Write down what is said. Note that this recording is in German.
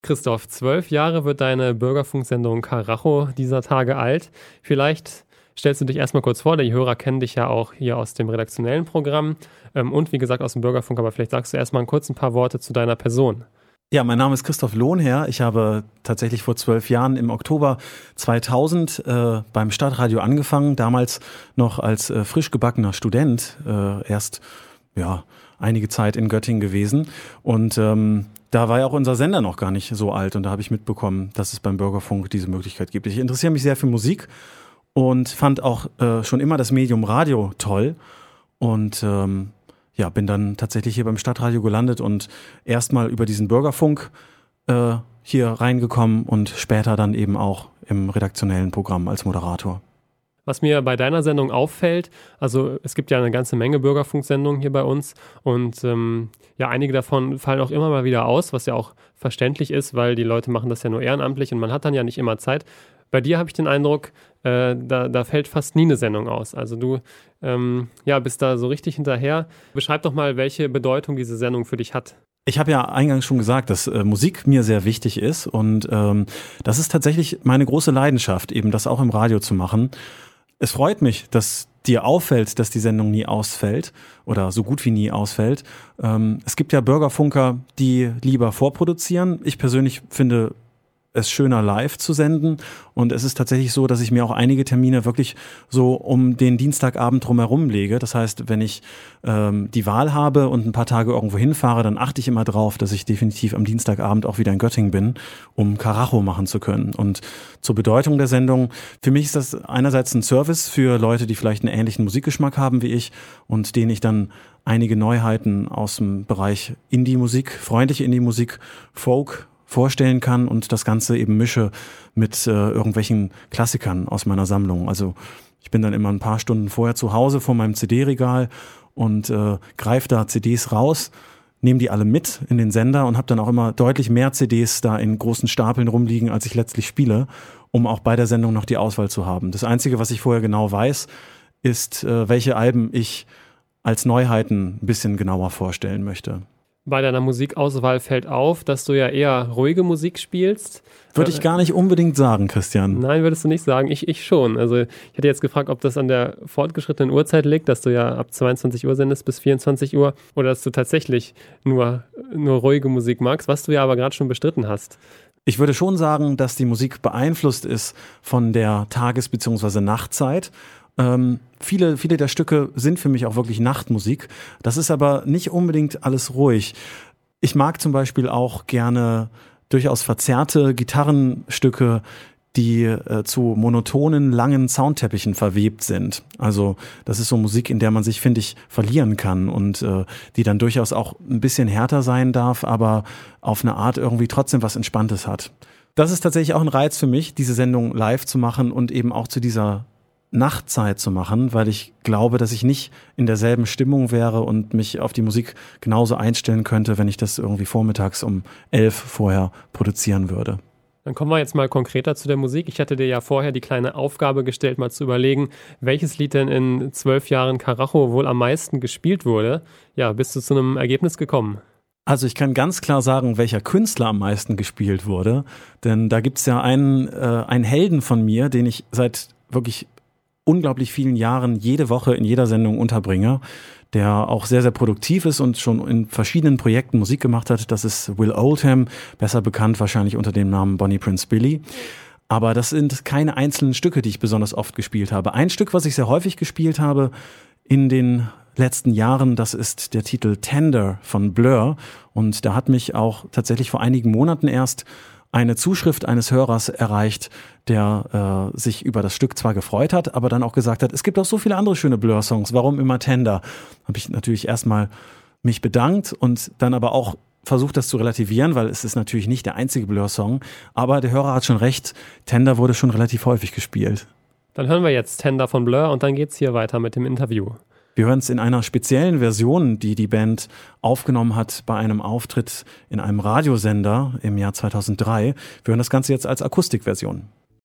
Christoph, 12 Jahre wird deine Bürgerfunksendung Karacho dieser Tage alt. Vielleicht stellst du dich erstmal kurz vor, die Hörer kennen dich ja auch hier aus dem redaktionellen Programm und wie gesagt aus dem Bürgerfunk, aber vielleicht sagst du erstmal kurz ein paar Worte zu deiner Person. Ja, mein Name ist Christoph Lohnherr. Ich habe tatsächlich vor 12 Jahren im Oktober 2000 beim Stadtradio angefangen, damals noch als frisch gebackener Student, erst einige Zeit in Göttingen gewesen und da war ja auch unser Sender noch gar nicht so alt und da habe ich mitbekommen, dass es beim Bürgerfunk diese Möglichkeit gibt. Ich interessiere mich sehr für Musik und fand auch schon immer das Medium Radio toll und bin dann tatsächlich hier beim Stadtradio gelandet und erstmal über diesen Bürgerfunk hier reingekommen und später dann eben auch im redaktionellen Programm als Moderator. Was mir bei deiner Sendung auffällt, also es gibt ja eine ganze Menge Bürgerfunksendungen hier bei uns und einige davon fallen auch immer mal wieder aus, was ja auch verständlich ist, weil die Leute machen das ja nur ehrenamtlich und man hat dann ja nicht immer Zeit. Bei dir habe ich den Eindruck, da fällt fast nie eine Sendung aus. Also du bist da so richtig hinterher. Beschreib doch mal, welche Bedeutung diese Sendung für dich hat. Ich habe ja eingangs schon gesagt, dass Musik mir sehr wichtig ist und das ist tatsächlich meine große Leidenschaft, eben das auch im Radio zu machen. Es freut mich, dass dir auffällt, dass die Sendung nie ausfällt oder so gut wie nie ausfällt. Es gibt ja Bürgerfunker, die lieber vorproduzieren. Ich persönlich finde es schöner live zu senden und es ist tatsächlich so, dass ich mir auch einige Termine wirklich so um den Dienstagabend drumherum lege. Das heißt, wenn ich die Wahl habe und ein paar Tage irgendwo hinfahre, dann achte ich immer drauf, dass ich definitiv am Dienstagabend auch wieder in Göttingen bin, um Karacho machen zu können. Und zur Bedeutung der Sendung, für mich ist das einerseits ein Service für Leute, die vielleicht einen ähnlichen Musikgeschmack haben wie ich und denen ich dann einige Neuheiten aus dem Bereich Indie-Musik, freundliche Indie-Musik, Folk vorstellen kann und das Ganze eben mische mit irgendwelchen Klassikern aus meiner Sammlung. Also ich bin dann immer ein paar Stunden vorher zu Hause vor meinem CD-Regal und greife da CDs raus, nehme die alle mit in den Sender und habe dann auch immer deutlich mehr CDs da in großen Stapeln rumliegen, als ich letztlich spiele, um auch bei der Sendung noch die Auswahl zu haben. Das Einzige, was ich vorher genau weiß, ist, welche Alben ich als Neuheiten ein bisschen genauer vorstellen möchte. Bei deiner Musikauswahl fällt auf, dass du ja eher ruhige Musik spielst. Würde ich gar nicht unbedingt sagen, Christian. Nein, würdest du nicht sagen. Ich schon. Also ich hätte jetzt gefragt, ob das an der fortgeschrittenen Uhrzeit liegt, dass du ja ab 22 Uhr sendest bis 24 Uhr oder dass du tatsächlich nur ruhige Musik magst, was du ja aber gerade schon bestritten hast. Ich würde schon sagen, dass die Musik beeinflusst ist von der Tages- bzw. Nachtzeit. Viele der Stücke sind für mich auch wirklich Nachtmusik. Das ist aber nicht unbedingt alles ruhig. Ich mag zum Beispiel auch gerne durchaus verzerrte Gitarrenstücke, die zu monotonen, langen Soundteppichen verwebt sind. Also das ist so Musik, in der man sich, finde ich, verlieren kann und die dann durchaus auch ein bisschen härter sein darf, aber auf eine Art irgendwie trotzdem was Entspanntes hat. Das ist tatsächlich auch ein Reiz für mich, diese Sendung live zu machen und eben auch zu dieser Nachtzeit zu machen, weil ich glaube, dass ich nicht in derselben Stimmung wäre und mich auf die Musik genauso einstellen könnte, wenn ich das irgendwie vormittags um 11 vorher produzieren würde. Dann kommen wir jetzt mal konkreter zu der Musik. Ich hatte dir ja vorher die kleine Aufgabe gestellt, mal zu überlegen, welches Lied denn in 12 Jahren Karacho wohl am meisten gespielt wurde. Ja, bist du zu einem Ergebnis gekommen? Also ich kann ganz klar sagen, welcher Künstler am meisten gespielt wurde, denn da gibt's ja einen Helden von mir, den ich seit wirklich unglaublich vielen Jahren jede Woche in jeder Sendung unterbringe, der auch sehr, sehr produktiv ist und schon in verschiedenen Projekten Musik gemacht hat. Das ist Will Oldham, besser bekannt wahrscheinlich unter dem Namen Bonnie Prince Billy. Aber das sind keine einzelnen Stücke, die ich besonders oft gespielt habe. Ein Stück, was ich sehr häufig gespielt habe in den letzten Jahren, das ist der Titel Tender von Blur. Und da hat mich auch tatsächlich vor einigen Monaten erst eine Zuschrift eines Hörers erreicht, der sich über das Stück zwar gefreut hat, aber dann auch gesagt hat, es gibt auch so viele andere schöne Blur-Songs, warum immer Tender? Habe ich natürlich erstmal mich bedankt und dann aber auch versucht, das zu relativieren, weil es ist natürlich nicht der einzige Blur-Song, aber der Hörer hat schon recht, Tender wurde schon relativ häufig gespielt. Dann hören wir jetzt Tender von Blur und dann geht's hier weiter mit dem Interview. Wir hören es in einer speziellen Version, die die Band aufgenommen hat bei einem Auftritt in einem Radiosender im Jahr 2003. Wir hören das Ganze jetzt als Akustikversion.